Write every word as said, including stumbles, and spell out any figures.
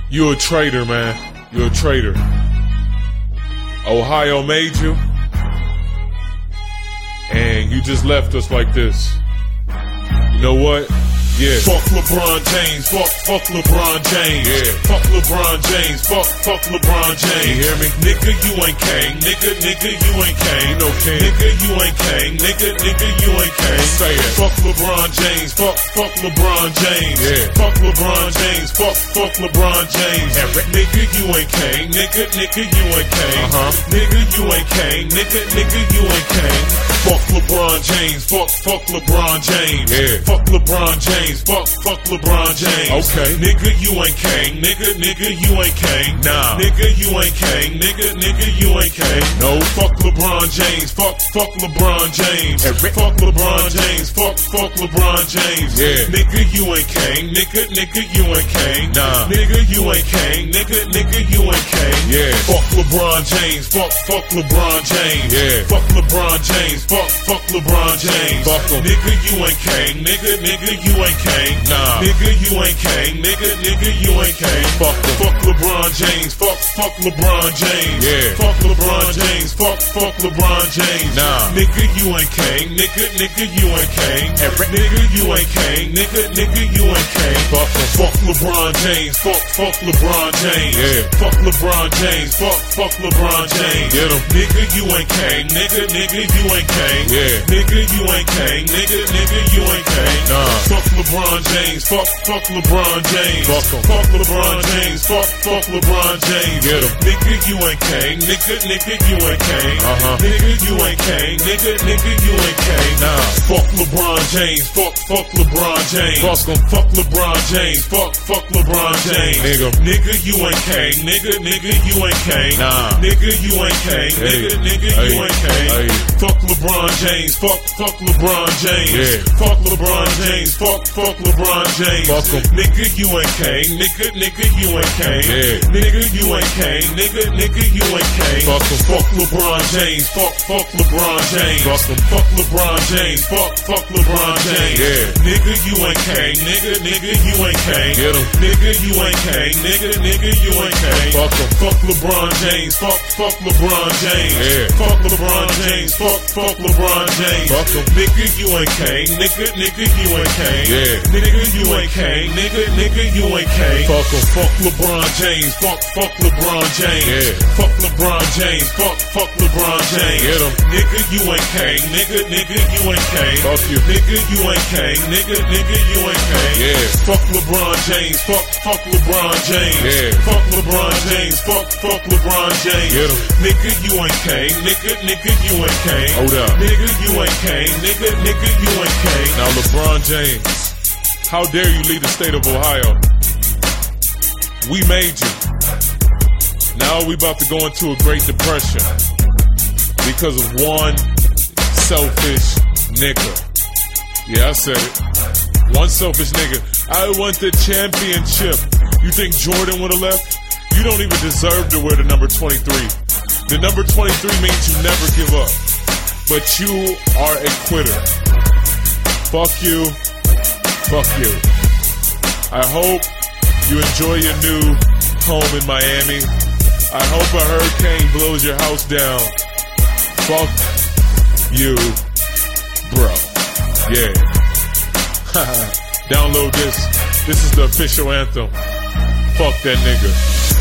You a traitor, man. You're a traitor. Ohio made you, and you just left us like this. You know what? Yeah. Fuck LeBron James, fuck, fuck LeBron James. Yeah. Fuck LeBron James, fuck, fuck LeBron James. You hear me? Nigga, you ain't Kane. Nigga, nigga, you ain't Kane. No king. Nigga, you ain't Kane. Nigga, nigga, you ain't Kane. Say it. Fuck LeBron James, fuck, fuck LeBron James. Yeah. Fuck LeBron James, fuck, fuck LeBron James. Nigga, you ain't Kane. Nigga, nigga, you ain't Kane. Uh-huh. Nigga, you ain't Kane. Nigga, nigga, you ain't Kane. Fuck LeBron James, fuck, fuck LeBron James. Yeah. Fuck LeBron James, fuck, fuck LeBron James. Okay. Nigga, you ain't Kane. Nigga, nigga, you ain't Kane. Nah. Nigga, you ain't Kane. Nigga, nigga, you ain't Kane. No. Fuck LeBron James. Fuck, fuck LeBron James. Every- Fuck LeBron James. Fuck, fuck LeBron James. Yeah. Nigga, you ain't Kane. Nigga, nigga, you ain't Kane. Nah. Nigga, you ain't Kane. Nigga, nigga, you ain't Kane. Yeah. Fuck LeBron James. Fuck, fuck LeBron James. Yeah. Fuck LeBron James. Fuck, fuck LeBron James. Fuck 'em. Nigga, you ain't Kane. Nigga, nigga, you ain't Kane. Nah. Nigga, you ain't Kane. Nigga, nigga, you ain't Kane. Fuck 'em. Fuck LeBron James. Fuck, fuck LeBron James. Yeah. Fuck LeBron James. Fuck, fuck LeBron James. Nah. Nigga, you ain't Kane. Nigga, nigga, you ain't Kane. Every- Nigga, you ain't Kane. Nigga, nigga, you ain't Kane. Fuck 'em. Fuck LeBron James. Fuck, fuck LeBron James. Yeah. Fuck LeBron James. Fuck, fuck LeBron James. Get 'em. Nigga, you ain't Kane. Nigga, nigga, you ain't Kane. Yeah. Nigga, you ain't Kane. Nigga, nigga, you ain't Kane. Nah. Fuck LeBron James. Fuck, fuck LeBron James. Fuck 'em. Fuck LeBron James. Fuck, fuck LeBron James. Get 'em. Nigga, you ain't Kane. Nigga, nigga, you ain't Kane. Uh-huh. Nigga, you ain't Kane. Nigga, nigga, you ain't Kane. Nah. Fuck LeBron James. Fuck, fuck LeBron James. Fuck 'em. Fuck LeBron James. Fuck, fuck LeBron James. Nigga. Nigga, you ain't Kane. Nigga, nigga, you ain't Kane. Nah. Nigga, you ain't Kane. Hey. Nigga, nigga, Hey. you ain't Kane. Hey. Fuck LeBron James. Fuck, fuck LeBron James. Yeah. Fuck LeBron James. Fuck, fuck LeBron James. Fuck 'em. Nigga, you ain't Kane. Nigga, nigga, you ain't Kane. Yeah. Nigga, you ain't Kane. Nigga, nigga, you ain't Kane. Fuck 'em. Fuck LeBron James. Fuck, fuck LeBron James. Fuck 'em. Fuck LeBron James. Fuck, fuck LeBron James. Yeah. Nigga, you ain't Kane. Nigga, nigga, you ain't Kane. Get 'em. Nigga, you ain't Kane. Nigga, nigga, you ain't Kane. Fuck 'em. Fuck LeBron James. Fuck, fuck LeBron James. Yeah. Fuck LeBron James. Fuck, fuck LeBron James. Fuck 'em. Nigga, you ain't Kane. Nigga, nigga, you ain't Kane. Yeah. Nigga, you ain't Kane. Nigga, nigga, you ain't Kane. Fuck 'em. Fuck LeBron James. Fuck, fuck LeBron James. Yeah. Fuck LeBron James. Fuck, fuck LeBron James. Get 'em. Nigga, you ain't Kane. Nigga, nigga, you ain't Kane. Fuck you. Nigga, you ain't Kane. Nigga, nigga, you ain't Kane. Yeah. Fuck LeBron James. Fuck, fuck LeBron James. Yeah. Fuck LeBron James. Fuck, fuck LeBron James. Get 'em. Nigga, you ain't Kane. Nigga, nigga, you ain't Kane. Hold up. Nigga, you ain't Kane. Nigga, nigga, you ain't Kane. Now, LeBron James, how dare you lead the state of Ohio? We made you. Now we about to go into a Great Depression because of one selfish nigga. Yeah, I said it. One selfish nigga. I want the championship. You think Jordan would have left? You don't even deserve to wear the number twenty-three. The number twenty-three means you never give up. But you are a quitter. Fuck you. Fuck you. I hope you enjoy your new home in Miami. I hope a hurricane blows your house down. Fuck you, bro. Yeah. Download this. This is the official anthem. Fuck that nigga.